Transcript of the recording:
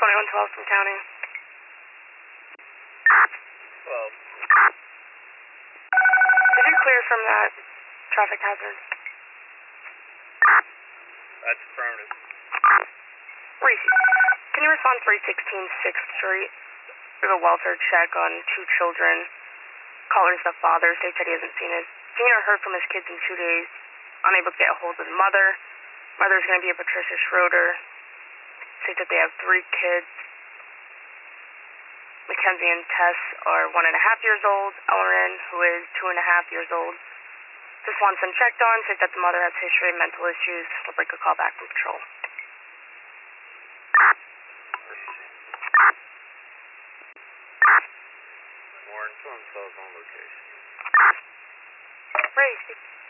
2112 from County. 12. Did you clear from that traffic hazard? That's affirmative. Reese, can you respond 316 6th Street? We have a welfare check on 2 children. Caller's the father, states that he hasn't seen or heard from his kids in 2 days. Unable to get a hold of the mother. Mother's going to be a Patricia Schroeder. States that they have 3 kids. Mackenzie and Tess are 1.5 years old. Ellerin, who is 2.5 years old. Just wants them checked on. States that the mother has history of mental issues. We'll break a call back from patrol. Warren, 12 on location. Ray,